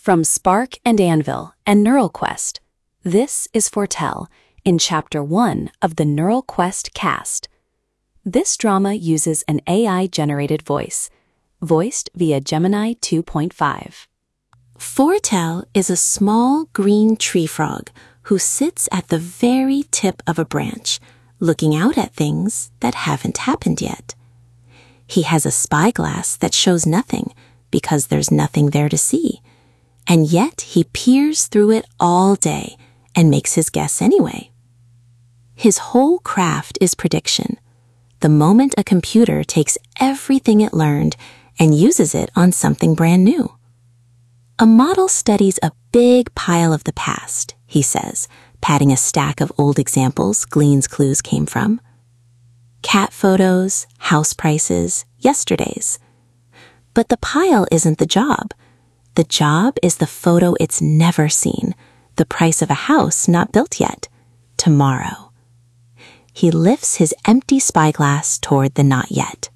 From Spark and Anvil and Neural Quest, this is Foretell in Chapter 1 of the Neural Quest cast. This drama uses an AI-generated voice, voiced via Gemini 2.5. Foretell is a small green tree frog who sits at the very tip of a branch, looking out at things that haven't happened yet. He has a spyglass that shows nothing because there's nothing there to see, and yet he peers through it all day and makes his guess anyway. His whole craft is prediction. The moment a computer takes everything it learned and uses it on something brand new. A model studies a big pile of the past, he says, patting a stack of old examples Glean's clues came from. Cat photos, house prices, yesterdays. But the pile isn't the job. The job is the photo it's never seen, the price of a house not built yet, tomorrow. He lifts his empty spyglass toward the not yet.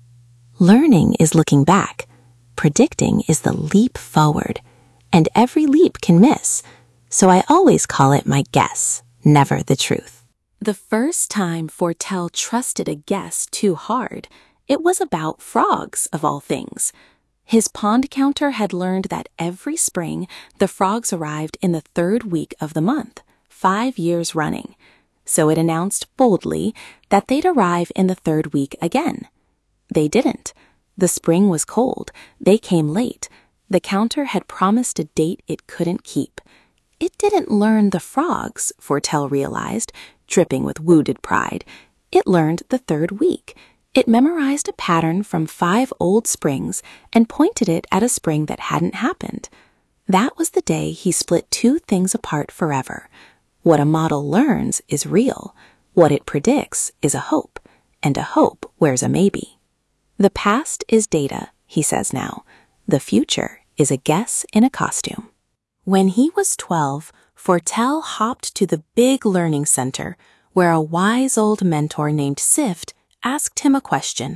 Learning is looking back. Predicting is the leap forward, and every leap can miss, so I always call it my guess, never the truth. The first time Foretell trusted a guess too hard, it was about frogs, of all things. His pond counter had learned that every spring the frogs arrived in the third week of the month, 5 years running. So it announced boldly that they'd arrive in the third week again. They didn't. The spring was cold. They came late. The counter had promised a date it couldn't keep. It didn't learn the frogs, Foretell realized, dripping with wounded pride. It learned the third week. It memorized a pattern from 5 old springs and pointed it at a spring that hadn't happened. That was the day he split 2 things apart forever. What a model learns is real. What it predicts is a hope, and a hope wears a maybe. The past is data, he says now. The future is a guess in a costume. When he was 12, Foretell hopped to the big learning center where a wise old mentor named Sift asked him a question.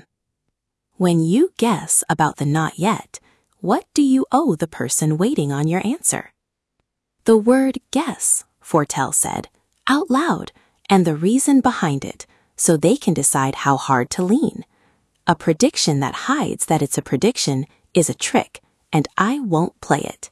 When you guess about the not yet, what do you owe the person waiting on your answer? The word guess, Foretell said, out loud, and the reason behind it, so they can decide how hard to lean. A prediction that hides that it's a prediction is a trick, and I won't play it.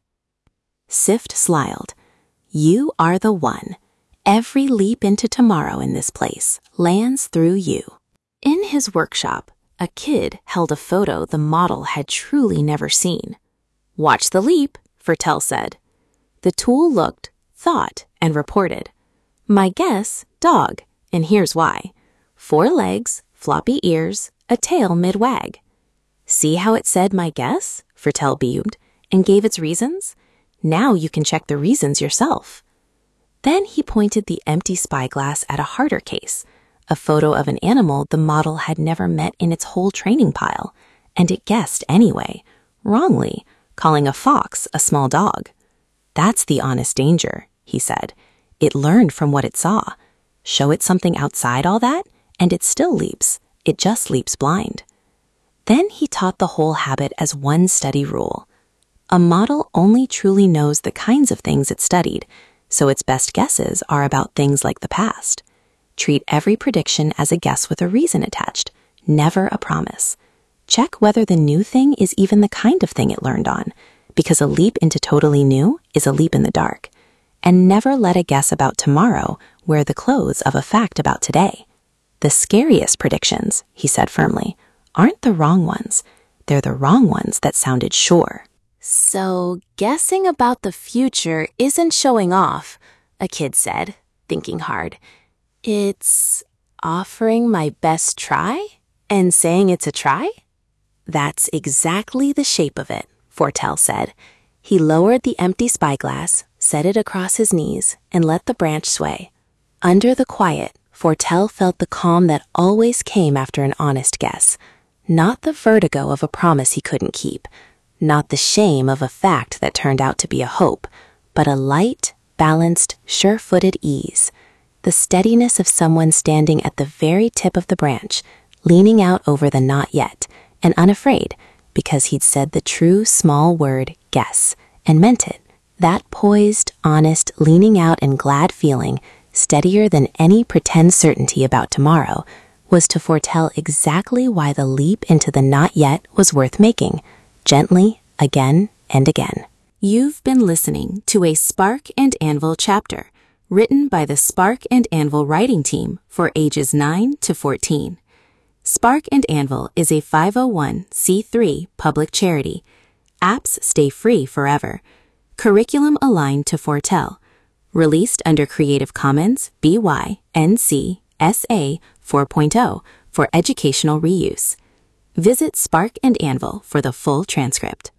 Sift smiled. You are the one. Every leap into tomorrow in this place lands through you. In his workshop, a kid held a photo the model had truly never seen. Watch the leap, Foretell said. The tool looked, thought, and reported. My guess, dog, and here's why. 4 legs, floppy ears, a tail mid-wag. See how it said my guess? Foretell beamed, and gave its reasons. Now you can check the reasons yourself. Then he pointed the empty spyglass at a harder case, a photo of an animal the model had never met in its whole training pile, and it guessed anyway, wrongly, calling a fox a small dog. That's the honest danger, he said. It learned from what it saw. Show it something outside all that, and it still leaps. It just leaps blind. Then he taught the whole habit as one study rule. A model only truly knows the kinds of things it studied, so its best guesses are about things like the past. Treat every prediction as a guess with a reason attached, never a promise. Check whether the new thing is even the kind of thing it learned on, because a leap into totally new is a leap in the dark. And never let a guess about tomorrow wear the clothes of a fact about today. The scariest predictions, he said firmly, aren't the wrong ones. They're the wrong ones that sounded sure. So, guessing about the future isn't showing off, a kid said, thinking hard. It's offering my best try and saying it's a try? That's exactly the shape of it, Foretell said. He lowered the empty spyglass, set it across his knees, and let the branch sway. Under the quiet, Foretell felt the calm that always came after an honest guess. Not the vertigo of a promise he couldn't keep, not the shame of a fact that turned out to be a hope, but a light, balanced, sure-footed ease. The steadiness of someone standing at the very tip of the branch, leaning out over the not yet, and unafraid, because he'd said the true small word guess, and meant it. That poised, honest, leaning out and glad feeling, steadier than any pretend certainty about tomorrow, was to foretell exactly why the leap into the not yet was worth making, gently, again and again. You've been listening to a Spark and Anvil chapter, written by the Spark and Anvil writing team for ages 9 to 14. Spark and Anvil is a 501c3 public charity. Apps stay free forever. Curriculum aligned to foretell. Released under Creative Commons BY-NC SA 4.0 for educational reuse. Visit Spark and Anvil for the full transcript.